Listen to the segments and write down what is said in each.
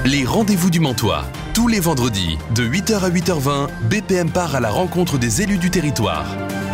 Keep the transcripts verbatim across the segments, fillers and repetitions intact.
Les rendez-vous du Mantois. Tous les vendredis, de huit heures à huit heures vingt, B P M part à la rencontre des élus du territoire.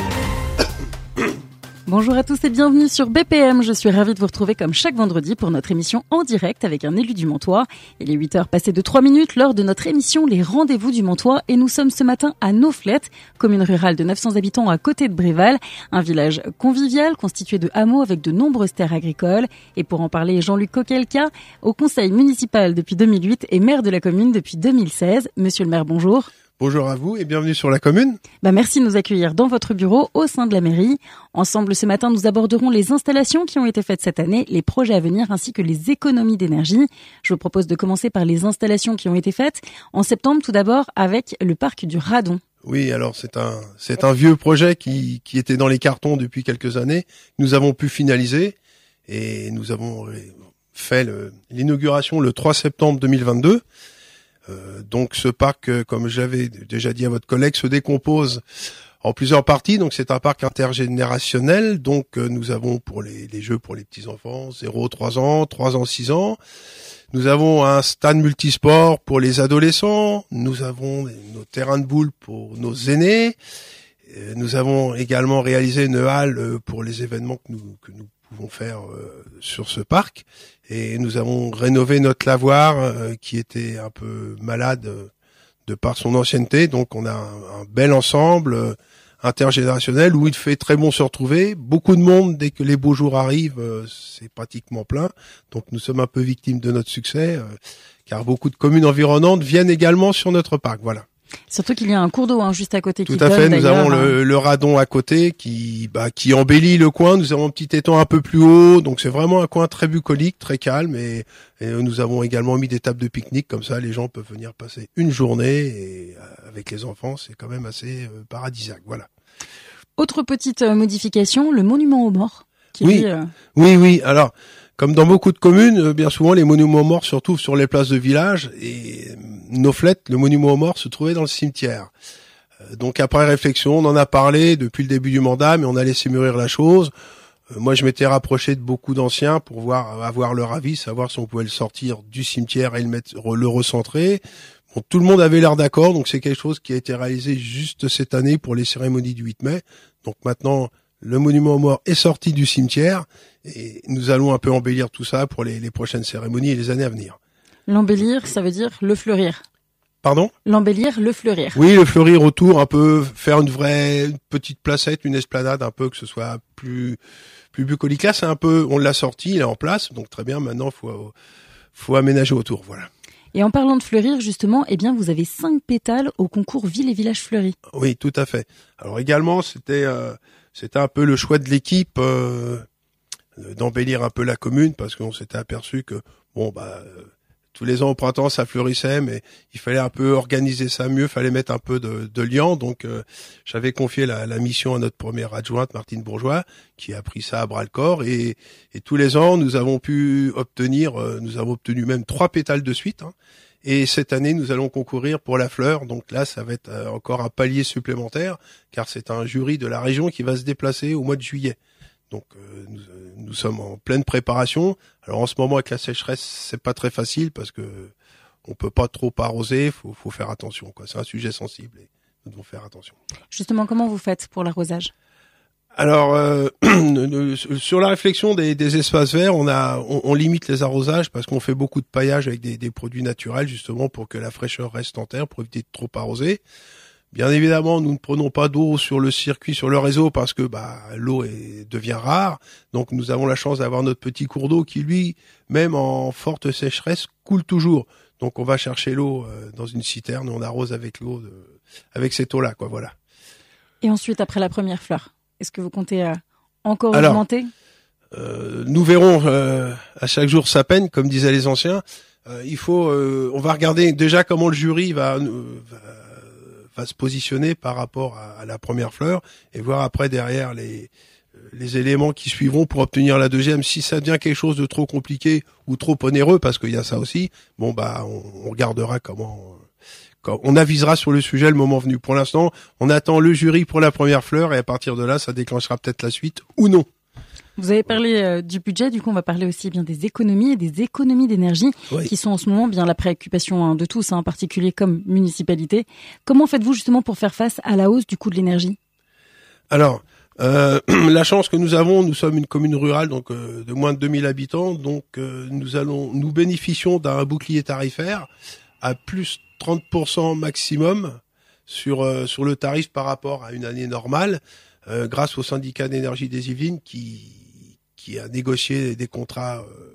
Bonjour à tous et bienvenue sur B P M. Je suis ravie de vous retrouver comme chaque vendredi pour notre émission en direct avec un élu du Mantois. Il est huit heures passées de trois minutes lors de notre émission Les Rendez-vous du Mantois et nous sommes ce matin à Nauflette, commune rurale de neuf cents habitants à côté de Bréval, un village convivial constitué de hameaux avec de nombreuses terres agricoles. Et pour en parler, Jean-Luc Coquelca, au conseil municipal depuis deux mille huit et maire de la commune depuis deux mille seize. Monsieur le maire, bonjour. Bonjour à vous et bienvenue sur la commune. Bah merci de nous accueillir dans votre bureau au sein de la mairie. Ensemble, ce matin, nous aborderons les installations qui ont été faites cette année, les projets à venir ainsi que les économies d'énergie. Je vous propose de commencer par les installations qui ont été faites. En septembre, tout d'abord, avec le parc du Radon. Oui, alors c'est un c'est un vieux projet qui qui était dans les cartons depuis quelques années. Nous avons pu finaliser et nous avons fait le, l'inauguration le trois septembre deux mille vingt-deux. Euh, donc ce parc, euh, comme j'avais déjà dit à votre collègue, se décompose en plusieurs parties. Donc c'est un parc intergénérationnel. Donc euh, nous avons pour les, les jeux pour les petits enfants zéro trois ans, trois ans, six ans. Nous avons un stade multisport pour les adolescents. Nous avons nos terrains de boules pour nos aînés. Euh, nous avons également réalisé une halle pour les événements que nous que nous pouvons faire euh, sur ce parc. Et nous avons rénové notre lavoir euh, qui était un peu malade euh, de par son ancienneté. Donc on a un, un bel ensemble euh, intergénérationnel où il fait très bon se retrouver. Beaucoup de monde, dès que les beaux jours arrivent, euh, c'est pratiquement plein. Donc nous sommes un peu victimes de notre succès, euh, car beaucoup de communes environnantes viennent également sur notre parc. Voilà. Surtout qu'il y a un cours d'eau hein, juste à côté. Tout qui à fait, donne, nous avons le, le radon à côté qui bah, qui embellit le coin. Nous avons un petit étang un peu plus haut, donc c'est vraiment un coin très bucolique, très calme. Et, et nous avque également mis des tables de pique-nique, comme ça les gens peuvent venir passer une journée et avec les enfants, c'est quand même assez euh, paradisiaque. Voilà. Autre petite euh, modification, le monument aux morts. Qui oui, lui, euh... oui, oui. Alors, comme dans beaucoup de communes, bien souvent les monuments aux morts se retrouvent sur les places de village et Nauflette, le monument aux morts se trouvait dans le cimetière. Donc après réflexion, on en a parlé depuis le début du mandat, mais on a laissé mûrir la chose. Moi, je m'étais rapproché de beaucoup d'anciens pour voir avoir leur avis, savoir si on pouvait le sortir du cimetière et le mettre, le recentrer. Bon, tout le monde avait l'air d'accord, donc c'est quelque chose qui a été réalisé juste cette année pour les cérémonies du huit mai. Donc maintenant, le monument aux morts est sorti du cimetière et nous allons un peu embellir tout ça pour les, les prochaines cérémonies et les années à venir. L'embellir, ça veut dire le fleurir. Pardon ? L'embellir, le fleurir. Oui, le fleurir autour, un peu faire une vraie une petite placette, une esplanade, un peu que ce soit plus plus bucolique. Là, c'est un peu, on l'a sorti, il est en place, donc très bien. Maintenant, faut faut aménager autour, voilà. Et en parlant de fleurir, justement, eh bien, vous avez cinq pétales au concours Ville et Village Fleuris. Oui, tout à fait. Alors également, c'était euh, c'était un peu le choix de l'équipe euh, d'embellir un peu la commune parce qu'on s'était aperçu que bon bah euh, tous les ans au printemps ça fleurissait, mais il fallait un peu organiser ça mieux, fallait mettre un peu de, de liant. Donc euh, j'avais confié la, la mission à notre première adjointe Martine Bourgeois, qui a pris ça à bras le corps et, et tous les ans nous avons pu obtenir, euh, nous avons obtenu même trois pétales de suite. Hein, et cette année nous allons concourir pour la fleur. Donc là ça va être euh, encore un palier supplémentaire, car c'est un jury de la région qui va se déplacer au mois de juillet. Donc euh, nous, euh, nous sommes en pleine préparation. Alors en ce moment avec la sécheresse, c'est pas très facile parce que on peut pas trop arroser, faut faut faire attention quoi. C'est un sujet sensible et nous devons faire attention. Justement, comment vous faites pour l'arrosage ? Alors euh, sur la réflexion des, des espaces verts, on a on, on limite les arrosages parce qu'on fait beaucoup de paillage avec des, des produits naturels justement pour que la fraîcheur reste en terre, pour éviter de trop arroser. Bien évidemment, nous ne prenons pas d'eau sur le circuit, sur le réseau, parce que bah l'eau est, devient rare. Donc nous avons la chance d'avoir notre petit cours d'eau qui, lui, même en forte sécheresse, coule toujours. Donc on va chercher l'eau euh, dans une citerne, on arrose avec l'eau, de, avec cette eau-là, quoi. Voilà. Et ensuite, après la première fleur, est-ce que vous comptez euh, encore Alors, augmenter ? euh, Nous verrons euh, à chaque jour sa peine, comme disaient les anciens. Euh, il faut, euh, on va regarder déjà comment le jury va. Euh, va va se positionner par rapport à, à la première fleur et voir après derrière les les éléments qui suivront pour obtenir la deuxième. Si ça devient quelque chose de trop compliqué ou trop onéreux, parce qu'il y a ça aussi, bon bah on, on regardera comment, quand on avisera sur le sujet le moment venu. Pour l'instant, on attend le jury pour la première fleur et à partir de là, ça déclenchera peut-être la suite ou non. Vous avez parlé euh, du budget, du coup on va parler aussi bien des économies et des économies d'énergie Oui. qui sont en ce moment bien la préoccupation hein, de tous, hein, en particulier comme municipalité. Comment faites-vous justement pour faire face à la hausse du coût de l'énergie? Alors, euh, la chance que nous avons, nous sommes une commune rurale donc euh, de moins de deux mille habitants, donc euh, nous allons, nous bénéficions d'un bouclier tarifaire à plus trente pour cent maximum sur euh, sur le tarif par rapport à une année normale, euh, grâce au syndicat d'énergie des Yvelines qui qui a négocié des contrats euh,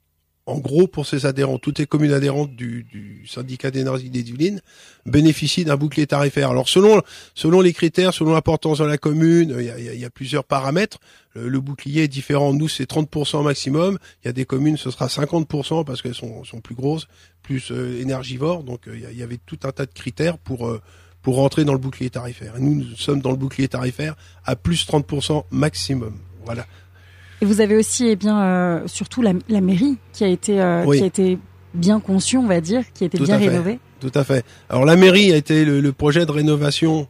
en gros pour ses adhérents. Toutes les communes adhérentes du, du syndicat d'énergie des Yvelines bénéficient d'un bouclier tarifaire. Alors selon selon les critères, selon l'importance de la commune, il y a, il y a plusieurs paramètres. Le, le bouclier est différent. Nous, c'est trente pour cent maximum. Il y a des communes, ce sera cinquante pour cent parce qu'elles sont, sont plus grosses, plus euh, énergivores. Donc euh, il, y a, il y avait tout un tas de critères pour euh, pour rentrer dans le bouclier tarifaire. Et nous, nous sommes dans le bouclier tarifaire à plus trente pour cent maximum. Voilà. Et vous avez aussi, eh bien, euh, surtout la, la mairie qui a été, euh, Oui. qui a été bien conçue, on va dire, qui a été Tout bien à fait. rénovée. Tout à fait. Alors la mairie a été le, le projet de rénovation.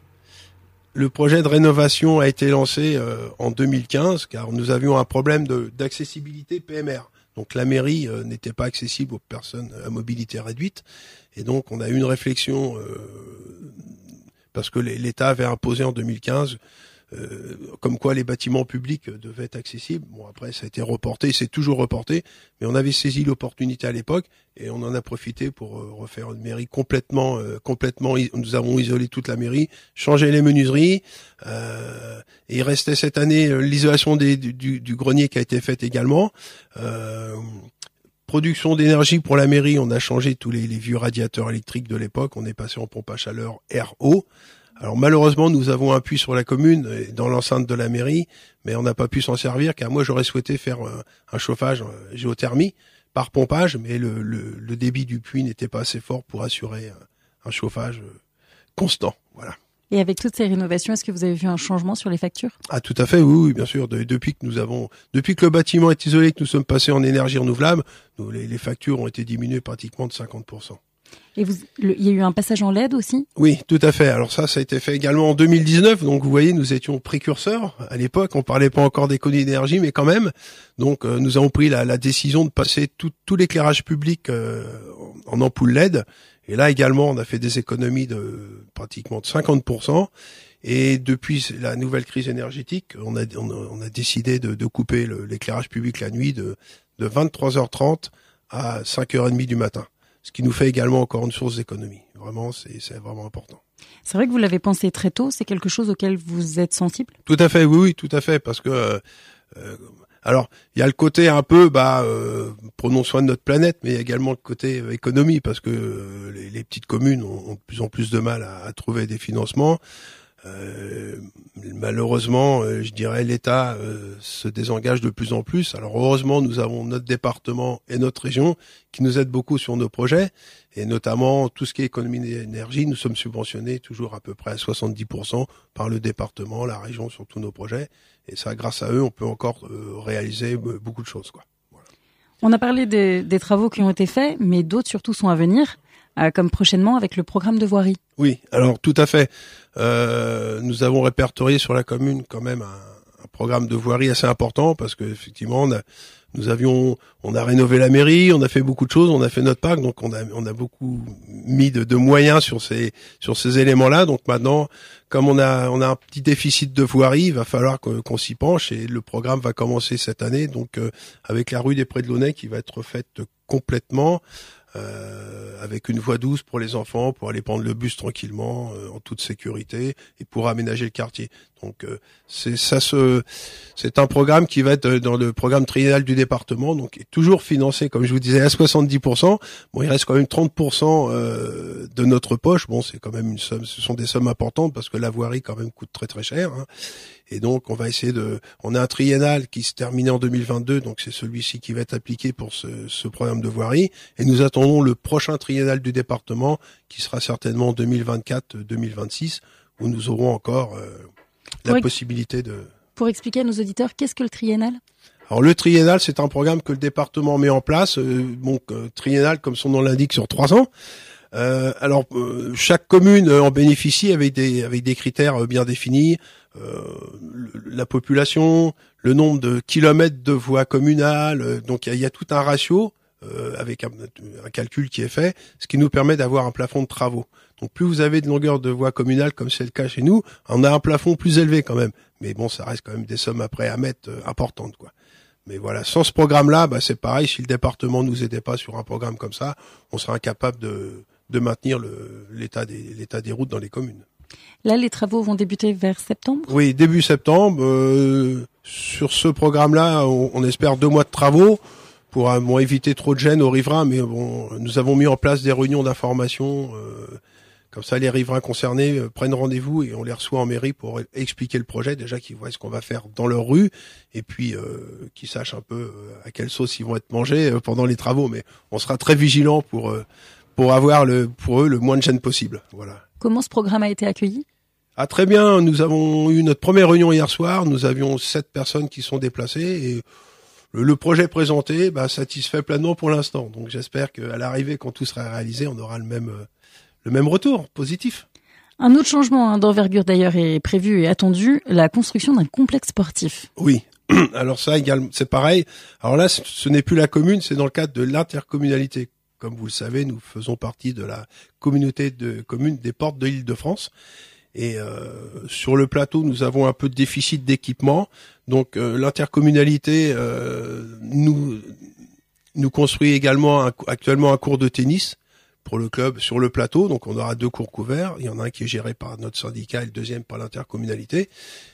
Le projet de rénovation a été lancé euh, en deux mille quinze car nous avions un problème de, d'accessibilité P M R. Donc la mairie euh, n'était pas accessible aux personnes à mobilité réduite. Et donc on a eu une réflexion euh, parce que l'État avait imposé en deux mille quinze Euh, comme quoi les bâtiments publics devaient être accessibles. Bon, après, ça a été reporté, c'est toujours reporté, mais on avait saisi l'opportunité à l'époque et on en a profité pour euh, refaire une mairie complètement, euh, complètement. Nous avons isolé toute la mairie, changé les menuiseries, euh, et il restait cette année euh, l'isolation des, du, du grenier qui a été faite également. Euh, Production d'énergie pour la mairie, on a changé tous les, les vieux radiateurs électriques de l'époque, on est passé en pompe à chaleur R O. Alors malheureusement, nous avons un puits sur la commune, dans l'enceinte de la mairie, mais on n'a pas pu s'en servir, car moi j'aurais souhaité faire un chauffage géothermie par pompage, mais le, le, le débit du puits n'était pas assez fort pour assurer un chauffage constant. Voilà. Et avec toutes ces rénovations, est-ce que vous avez vu un changement sur les factures? Ah, tout à fait, oui, oui, bien sûr. De, depuis que nous avons, depuis que le bâtiment est isolé, que nous sommes passés en énergie renouvelable, nous, les, les factures ont été diminuées pratiquement de cinquante pour cent. Et vous, le, il y a eu un passage en L E D aussi? Oui, tout à fait. Alors ça, ça a été fait également en deux mille dix-neuf. Donc vous voyez, nous étions précurseurs. À l'époque, on parlait pas encore d'économie d'énergie, mais quand même. Donc euh, nous avons pris la, la décision de passer tout, tout l'éclairage public euh, en ampoule L E D. Et là également, on a fait des économies de pratiquement de cinquante pour cent. Et depuis la nouvelle crise énergétique, on a, on a, on a décidé de, de couper le, l'éclairage public la nuit de, de vingt-trois heures trente à cinq heures trente du matin. Ce qui nous fait également encore une source d'économie. Vraiment, c'est, c'est vraiment important. C'est vrai que vous l'avez pensé très tôt, c'est quelque chose auquel vous êtes sensible? Tout à fait, oui, oui, tout à fait, parce que euh, euh, alors il y a le côté un peu, bah, euh, prenons soin de notre planète, mais il y a également le côté euh, économie, parce que euh, les, les petites communes ont, ont de plus en plus de mal à, à trouver des financements. Euh, malheureusement, euh, je dirais, l'État euh, se désengage de plus en plus. Alors heureusement, nous avons notre département et notre région qui nous aident beaucoup sur nos projets, et notamment tout ce qui est économie d'énergie. Nous sommes subventionnés toujours à peu près à soixante-dix pour cent par le département, la région sur tous nos projets. Et ça, grâce à eux, on peut encore euh, réaliser beaucoup de choses, quoi. Voilà. On a parlé des, des travaux qui ont été faits, mais d'autres surtout sont à venir. Euh, comme prochainement avec le programme de voirie. Oui, alors tout à fait. Euh, nous avons répertorié sur la commune quand même un, un programme de voirie assez important parce que effectivement, on a, nous avions, on a rénové la mairie, on a fait beaucoup de choses, on a fait notre parc, donc on a, on a beaucoup mis de, de moyens sur ces, sur ces éléments-là. Donc maintenant, comme on a, on a un petit déficit de voirie, il va falloir qu'on, qu'on s'y penche et le programme va commencer cette année. Donc euh, avec la rue des Prés de Launay qui va être faite complètement. Euh, avec une voie douce pour les enfants, pour aller prendre le bus tranquillement, euh, en toute sécurité, et pour aménager le quartier. Donc euh, c'est ça, se, c'est un programme qui va être dans le programme triennal du département, donc est toujours financé, comme je vous disais, à soixante-dix pour cent. Bon, il reste quand même trente pour cent euh, de notre poche. Bon, c'est quand même une somme, ce sont des sommes importantes parce que la voirie quand même coûte très très cher. Hein. Et donc on va essayer de, on a un triennal qui se termine en deux mille vingt-deux, donc c'est celui-ci qui va être appliqué pour ce, ce programme de voirie. Et nous attendons le prochain triennal du département qui sera certainement en deux mille vingt-quatre deux mille vingt-six, où nous aurons encore euh, la pour possibilité de... Pour expliquer à nos auditeurs, qu'est-ce que le triennal? Alors le triennal, c'est un programme que le département met en place, euh, donc euh, triennal comme son nom l'indique sur trois ans. Euh, alors euh, chaque commune en bénéficie avec des avec des critères bien définis. euh, le, la population, le nombre de kilomètres de voies communales. Donc il y a, y a tout un ratio euh, avec un, un calcul qui est fait, ce qui nous permet d'avoir un plafond de travaux. Donc plus vous avez de longueur de voies communales, comme c'est le cas chez nous, on a un plafond plus élevé quand même. Mais bon, ça reste quand même des sommes après à mettre euh, importantes, quoi. Mais voilà, sans ce programme-là, bah, c'est pareil. Si le département nous aidait pas sur un programme comme ça, on serait incapable de, de maintenir le, l'état des, l'état des routes dans les communes. Là, les travaux vont débuter vers septembre ? Oui, début septembre. Euh, sur ce programme-là, on, on espère deux mois de travaux pour euh, bon, éviter trop de gêne aux riverains. Mais bon, nous avons mis en place des réunions d'information. Euh, Comme ça, les riverains concernés euh, prennent rendez-vous et on les reçoit en mairie pour expliquer le projet, déjà qu'ils voient ce qu'on va faire dans leur rue et puis euh, qu'ils sachent un peu euh, à quelle sauce ils vont être mangés euh, pendant les travaux. Mais on sera très vigilant pour euh, pour avoir le pour eux le moins de gêne possible. Voilà. Comment ce programme a été accueilli ? Ah, très bien. Nous avons eu notre première réunion hier soir. Nous avions sept personnes qui sont déplacées et le, le projet présenté bah, satisfait pleinement pour l'instant. Donc j'espère qu'à l'arrivée, quand tout sera réalisé, on aura le même euh, le même retour positif. Un autre changement hein, d'envergure d'ailleurs est prévu et attendu, la construction d'un complexe sportif. Oui, alors ça également, c'est pareil. Alors là, ce n'est plus la commune, c'est dans le cadre de l'intercommunalité. Comme vous le savez, nous faisons partie de la communauté de communes des Portes de l'Île-de-France. Et euh, sur le plateau, nous avons un peu de déficit d'équipement. Donc euh, l'intercommunalité euh, nous nous construit également un, actuellement un court de tennis pour le club sur le plateau. Donc on aura deux cours couverts. Il y en a un qui est géré par notre syndicat et le deuxième par l'intercommunalité.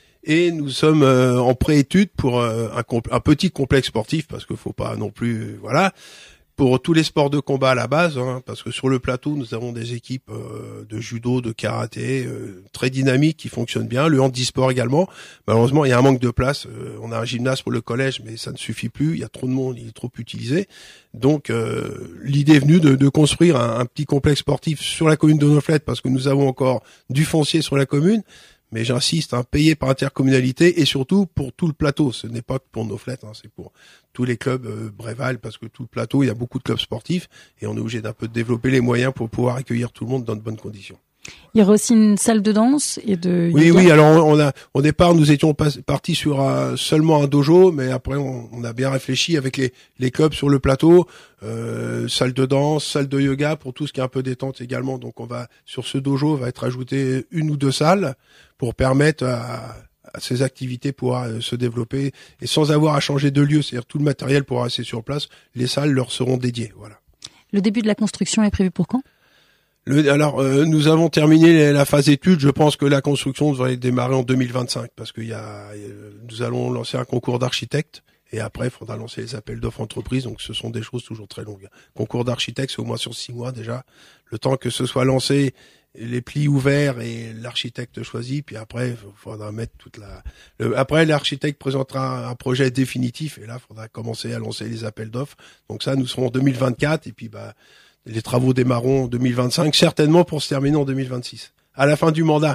Et nous sommes euh, en pré-étude pour euh, un, un petit complexe sportif, parce qu'il faut pas non plus, euh, voilà, pour tous les sports de combat à la base, hein, parce que sur le plateau nous avons des équipes euh, de judo, de karaté, euh, très dynamiques qui fonctionnent bien, le handisport également. Malheureusement il y a un manque de place, euh, on a un gymnase pour le collège mais ça ne suffit plus, il y a trop de monde, il est trop utilisé. Donc euh, l'idée est venue de, de construire un, un petit complexe sportif sur la commune de Noflette, parce que nous avons encore du foncier sur la commune. Mais j'insiste, hein, payé par intercommunalité et surtout pour tout le plateau. Ce n'est pas que pour Noflette, hein, c'est pour tous les clubs euh, Bréval, parce que tout le plateau, il y a beaucoup de clubs sportifs et on est obligé d'un peu développer les moyens pour pouvoir accueillir tout le monde dans de bonnes conditions. Il y aura aussi une salle de danse et de Oui, yoga. oui. Alors on a, au départ, nous étions pas, partis sur un, seulement un dojo, mais après on, on a bien réfléchi avec les, les clubs sur le plateau, euh, salle de danse, salle de yoga pour tout ce qui est un peu détente également. Donc on va sur ce dojo va être ajouté une ou deux salles pour permettre à, à ces activités pouvoir se développer et sans avoir à changer de lieu. C'est-à-dire tout le matériel pourra rester sur place. Les salles leur seront dédiées. Voilà. Le début de la construction est prévu pour quand ? Le, alors, euh, nous avons terminé la phase étude. Je pense que la construction devrait démarrer en deux mille vingt-cinq, parce qu'il y a, euh, nous allons lancer un concours d'architectes et après, il faudra lancer les appels d'offres entreprises. Donc, ce sont des choses toujours très longues. Concours d'architectes, c'est au moins sur six mois déjà. Le temps que ce soit lancé, les plis ouverts et l'architecte choisi. Puis après, il faudra mettre toute la. Le, après, l'architecte présentera un, un projet définitif et là, il faudra commencer à lancer les appels d'offres. Donc ça, nous serons en deux mille vingt-quatre et puis bah. Les travaux démarreront en deux mille vingt-cinq, certainement pour se terminer en deux mille vingt-six, à la fin du mandat.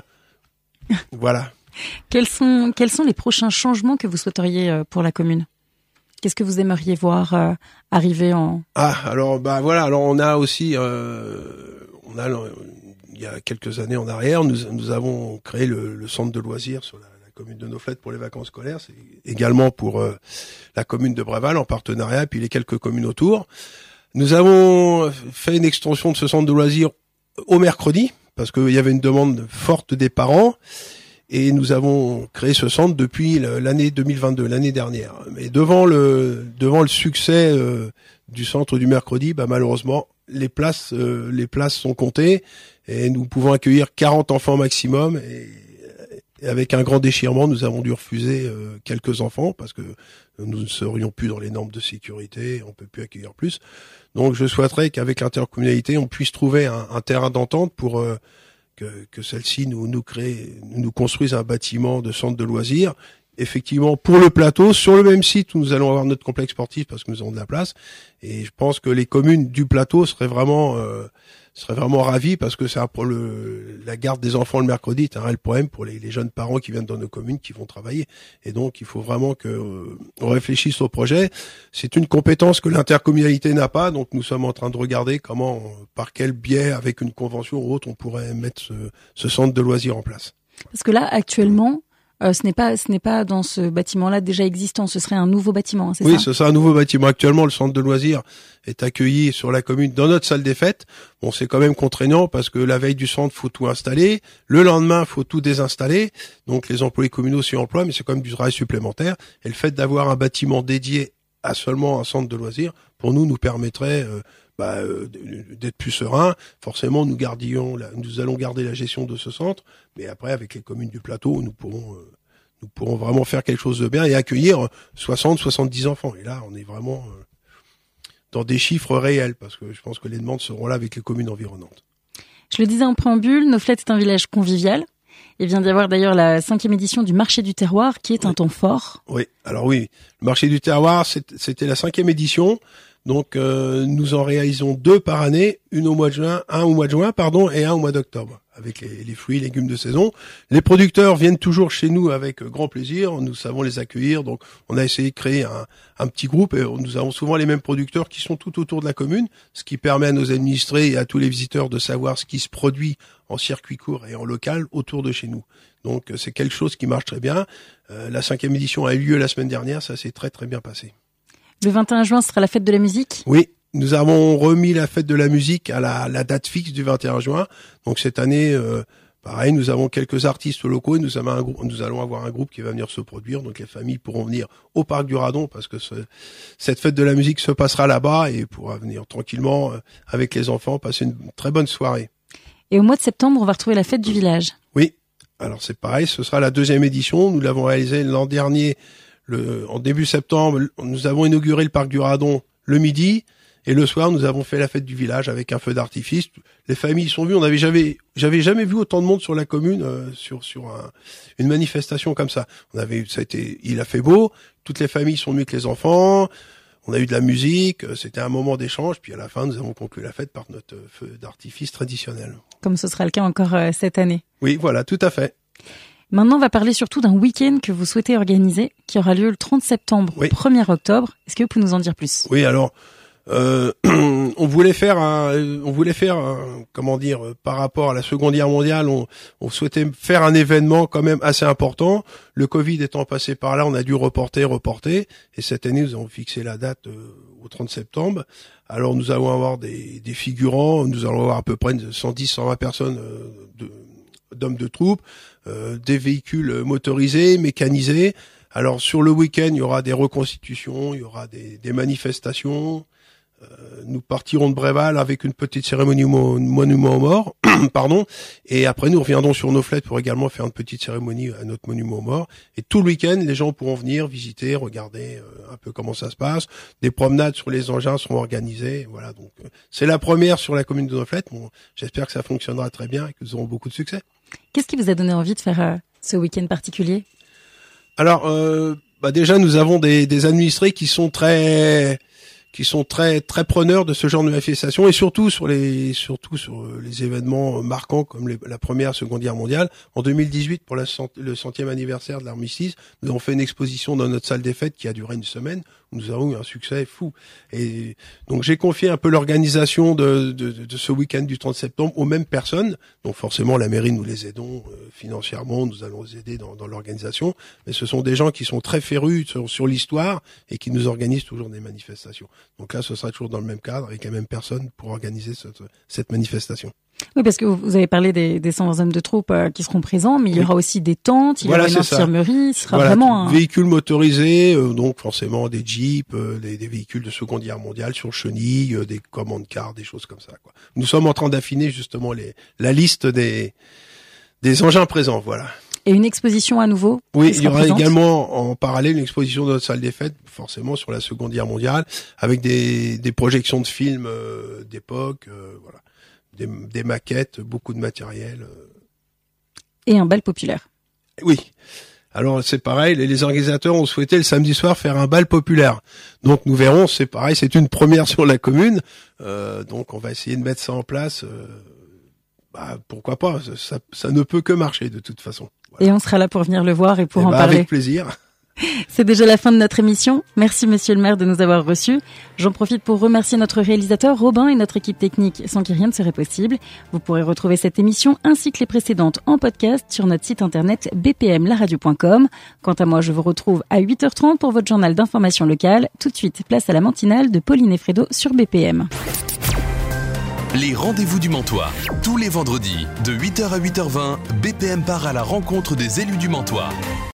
Voilà. Quels sont, quels sont les prochains changements que vous souhaiteriez pour la commune ? Qu'est-ce que vous aimeriez voir euh, arriver en... Ah, alors, bah voilà, alors on a aussi, euh, on a, il y a quelques années en arrière, nous, nous avons créé le, le centre de loisirs sur la, la commune de Noflette pour les vacances scolaires, c'est également pour euh, la commune de Bréval en partenariat, puis les quelques communes autour. Nous avons fait une extension de ce centre de loisirs au mercredi, parce qu'il y avait une demande forte des parents, et nous avons créé ce centre depuis l'année deux mille vingt-deux, l'année dernière. Mais devant le devant le succès euh, du centre du mercredi, bah malheureusement, les places euh, les places sont comptées, et nous pouvons accueillir quarante enfants maximum, et, et avec un grand déchirement, nous avons dû refuser euh, quelques enfants, parce que nous ne serions plus dans les normes de sécurité, on peut plus accueillir plus. Donc je souhaiterais qu'avec l'intercommunalité, on puisse trouver un, un terrain d'entente pour euh, que, que celle-ci nous, nous crée, nous construise un bâtiment de centre de loisirs. Effectivement, pour le plateau, sur le même site où nous allons avoir notre complexe sportif, parce que nous avons de la place. Et je pense que les communes du plateau seraient vraiment euh, seraient vraiment ravies, parce que c'est un, pour le, la garde des enfants le mercredi est un réel problème pour les, les jeunes parents qui viennent dans nos communes, qui vont travailler. Et donc, il faut vraiment que euh, on réfléchisse au projet. C'est une compétence que l'intercommunalité n'a pas, donc nous sommes en train de regarder comment, par quel biais, avec une convention ou autre, on pourrait mettre ce, ce centre de loisirs en place. Parce que là, actuellement, Euh, ce n'est pas, ce n'est pas dans ce bâtiment-là déjà existant. Ce serait un nouveau bâtiment, hein, c'est oui, ça? Oui, ce sera un nouveau bâtiment. Actuellement, le centre de loisirs est accueilli sur la commune dans notre salle des fêtes. Bon, c'est quand même contraignant parce que la veille du centre, faut tout installer. Le lendemain, faut tout désinstaller. Donc, les employés communaux s'y emploient, mais c'est quand même du travail supplémentaire. Et le fait d'avoir un bâtiment dédié à seulement un centre de loisirs, pour nous, nous permettrait euh, bah, euh, d'être plus serein. Forcément, nous gardions, la, nous allons garder la gestion de ce centre, mais après, avec les communes du plateau, nous pourrons, euh, nous pourrons vraiment faire quelque chose de bien et accueillir soixante, soixante-dix enfants. Et là, on est vraiment euh, dans des chiffres réels, parce que je pense que les demandes seront là avec les communes environnantes. Je le disais en préambule, Noflette est un village convivial. Il vient d'y avoir d'ailleurs la cinquième édition du marché du terroir, qui est oui. un temps fort. Oui, alors oui, le marché du terroir, c'était la cinquième édition. Donc, euh, nous en réalisons deux par année, une au mois de juin, un au mois de juin, pardon, et un au mois d'octobre, avec les, les fruits et légumes de saison. Les producteurs viennent toujours chez nous avec grand plaisir. Nous savons les accueillir. Donc, on a essayé de créer un, un petit groupe et nous avons souvent les mêmes producteurs qui sont tout autour de la commune, ce qui permet à nos administrés et à tous les visiteurs de savoir ce qui se produit en circuit court et en local autour de chez nous. Donc, c'est quelque chose qui marche très bien. Euh, la cinquième édition a eu lieu la semaine dernière. Ça s'est très, très bien passé. Le vingt et un juin, ce sera la fête de la musique? Oui, nous avons remis la fête de la musique à la, la date fixe du vingt et un juin. Donc cette année, euh, pareil, nous avons quelques artistes locaux et nous, avons un groupe, nous allons avoir un groupe qui va venir se produire. Donc les familles pourront venir au Parc du Radon parce que ce, cette fête de la musique se passera là-bas et pourra venir tranquillement euh, avec les enfants passer une très bonne soirée. Et au mois de septembre, on va retrouver la fête du village. Oui, alors c'est pareil, ce sera la deuxième édition. Nous l'avons réalisée l'an dernier. Le, en début septembre, nous avons inauguré le parc du Radon le midi et le soir, nous avons fait la fête du village avec un feu d'artifice. Les familles sont venues. On avait jamais, j'avais jamais vu autant de monde sur la commune euh, sur sur un, une manifestation comme ça. On avait, ça a été, il a fait beau. Toutes les familles sont venues avec les enfants. On a eu de la musique. C'était un moment d'échange. Puis à la fin, nous avons conclu la fête par notre feu d'artifice traditionnel. Comme ce sera le cas encore euh, cette année. Oui, voilà, tout à fait. Maintenant, on va parler surtout d'un week-end que vous souhaitez organiser, qui aura lieu le trente septembre oui. au premier octobre. Est-ce que vous pouvez nous en dire plus? Oui, alors, euh, on voulait faire un, on voulait faire un, comment dire, par rapport à la Seconde Guerre mondiale, on, on souhaitait faire un événement quand même assez important. Le Covid étant passé par là, on a dû reporter, reporter. Et cette année, nous avons fixé la date euh, au trente septembre. Alors, nous allons avoir des, des figurants. Nous allons avoir à peu près cent dix, cent vingt personnes euh, de d'hommes de troupe, euh, des véhicules motorisés, mécanisés. Alors sur le week-end, il y aura des reconstitutions, il y aura des, des manifestations. Euh, nous partirons de Bréval avec une petite cérémonie mo- monument aux morts, pardon. Et après, nous reviendrons sur Noflette pour également faire une petite cérémonie à notre monument aux morts. Et tout le week-end, les gens pourront venir visiter, regarder euh, un peu comment ça se passe. Des promenades sur les engins seront organisées. Voilà, donc euh, c'est la première sur la commune de Noflette. Bon, j'espère que ça fonctionnera très bien et que nous aurons beaucoup de succès. Qu'est-ce qui vous a donné envie de faire euh, ce week-end particulier? Alors, euh, bah déjà, nous avons des, des administrés qui sont très, qui sont très, très preneurs de ce genre de manifestation et surtout sur les, surtout sur les événements marquants comme les, la première, Seconde Guerre mondiale. En deux mille dix-huit, pour la cent, le centième anniversaire de l'armistice, nous avons fait une exposition dans notre salle des fêtes qui a duré une semaine. Où nous avons eu un succès fou. Et donc, j'ai confié un peu l'organisation de, de, de ce week-end du trente septembre aux mêmes personnes. Donc, forcément, la mairie, nous les aidons euh, financièrement, nous allons les aider dans, dans l'organisation. Mais ce sont des gens qui sont très férus sur, sur l'histoire et qui nous organisent toujours des manifestations. Donc là, ce sera toujours dans le même cadre, avec les mêmes personnes pour organiser cette, cette manifestation. Oui, parce que vous avez parlé des, des cent vingt hommes de troupe euh, qui seront présents, mais il y aura oui. aussi des tentes, il voilà, y aura une infirmerie, ce sera voilà, vraiment un... véhicules motorisés, euh, donc forcément des jeeps, euh, des, des véhicules de Seconde Guerre mondiale sur chenilles, euh, des commandes cars, des choses comme ça, quoi. Nous sommes en train d'affiner justement les, la liste des, des engins présents, voilà. Et une exposition à nouveau? Oui, il y aura présente. également en parallèle une exposition de notre salle des fêtes, forcément sur la Seconde Guerre mondiale, avec des, des projections de films euh, d'époque, euh, voilà. Des, des maquettes, beaucoup de matériel. Euh. Et un bal populaire. Oui. Alors c'est pareil, les, les organisateurs ont souhaité le samedi soir faire un bal populaire. Donc nous verrons, c'est pareil, c'est une première sur la commune. Euh, donc on va essayer de mettre ça en place. Euh, bah, pourquoi pas, ça, ça ne peut que marcher de toute façon. Voilà. Et on sera là pour venir le voir et pour et en bah, parler. Avec plaisir. C'est déjà la fin de notre émission. Merci monsieur le maire de nous avoir reçus. J'en profite pour remercier notre réalisateur Robin et notre équipe technique sans qui rien ne serait possible. Vous pourrez retrouver cette émission ainsi que les précédentes en podcast sur notre site internet b p m la radio point com. Quant à moi, je vous retrouve à huit heures trente pour votre journal d'information locale. Tout de suite, place à la matinale de Pauline et Fredo sur B P M. Les rendez-vous du Mantois. Tous les vendredis, de huit heures à huit heures vingt, B P M part à la rencontre des élus du Mantois.